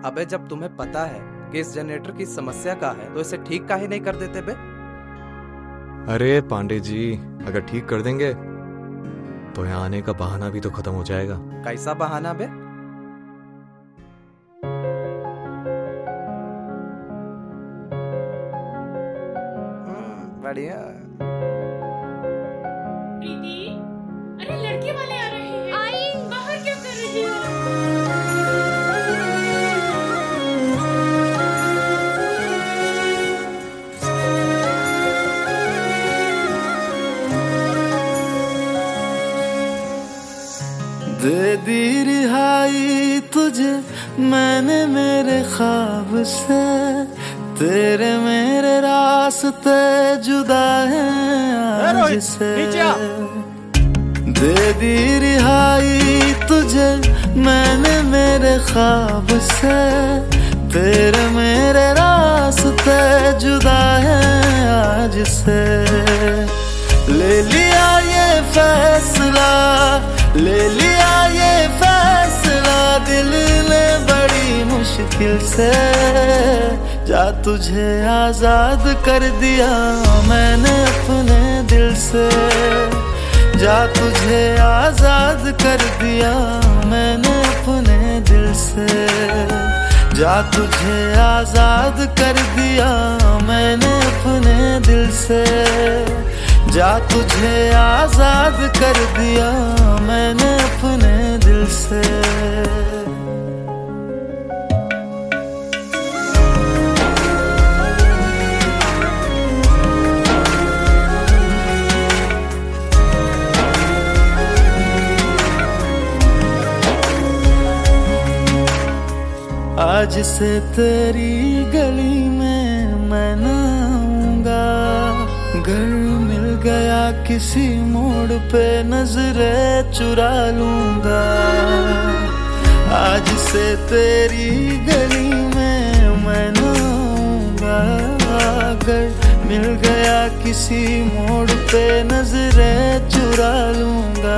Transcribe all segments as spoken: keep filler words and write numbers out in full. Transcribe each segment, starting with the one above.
अबे जब तुम्हें पता है कि इस जनरेटर की समस्या का है तो इसे ठीक काहे नहीं कर देते बे? अरे पांडे जी, अगर ठीक कर देंगे तो यहाँ आने का बहाना भी तो खत्म हो जाएगा। कैसा बहाना बे? बढ़िया। प्रीति, अरे लड़के वाले आ रहे हैं। आई, बाहर क्या कर रही हो? दे दी रिहाई तुझे मैंने मेरे ख्वाब से, तेरे मेरे रास्ते जुदा हैं आज से। दे दी रिहाई तुझे मैंने मेरे ख्वाब से, तेरे मेरे रास्ते जुदा हैं आज से। ले लिया ये फैसला, ले लिया ये फैसला दिल ने बड़ी मुश्किल से। जा तुझे आजाद कर दिया मैंने अपने दिल से, जा तुझे आजाद कर दिया मैंने अपने दिल से, जा तुझे आजाद कर दिया मैंने अपने दिल से, जा तुझे आजाद कर दिया मैंने अपने दिल से। आज से तेरी गली में मैं न आऊंगा, घर मिल गया किसी मोड़ पे नजरें चुरा लूंगा। आज से तेरी गली में मैं न आऊंगा, घर मिल गया किसी मोड़ पे नजरें चुरा लूंगा।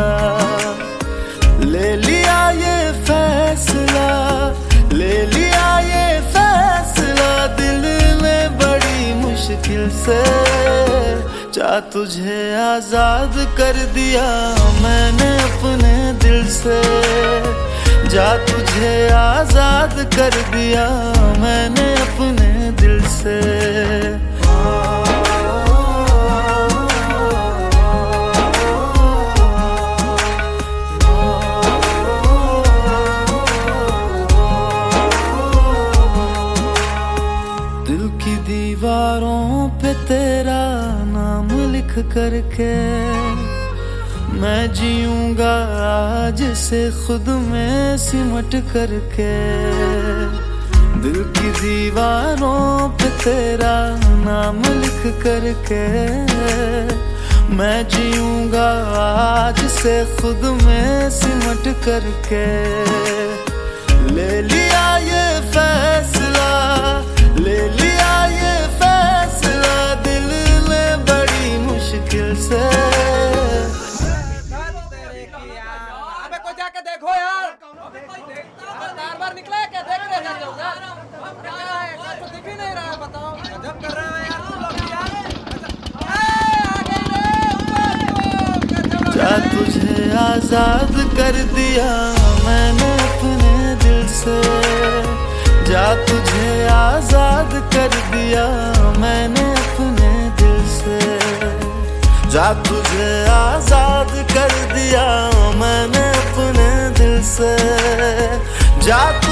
ले लिया ये फैसला, ले लिया ये फैसला दिल ने बड़ी मुश्किल से। जा तुझे आजाद कर दिया मैंने अपने दिल से, जा तुझे आजाद कर दिया मैंने अपने दिल से। दिल की दीवारों पे तेरा नाम लिख करके मैं जीऊंगा आज से खुद में सिमट करके। दिल की दीवारों पे तेरा नाम लिख करके मैं जीऊंगा आज से खुद में सिमट करके। ले लिया ये फैसला, ले लिया ये फैसला दिल ने बड़ी मुश्किल से। अबे कोई जाके देखो यार, बार बार निकला है क्या? देख रहे हैं लोग यार, क्या है? कुछ दिख ही नहीं रहा है, बताओ। गजब कर रहे हो यार तुम लोग यार। जा तुझे आजाद कर दिया मैंने अपने दिल से, जा तुझे आजाद कर दिया मैंने अपने दिल से, जा तुझे आजाद कर दिया मैंने अपने दिल से, जा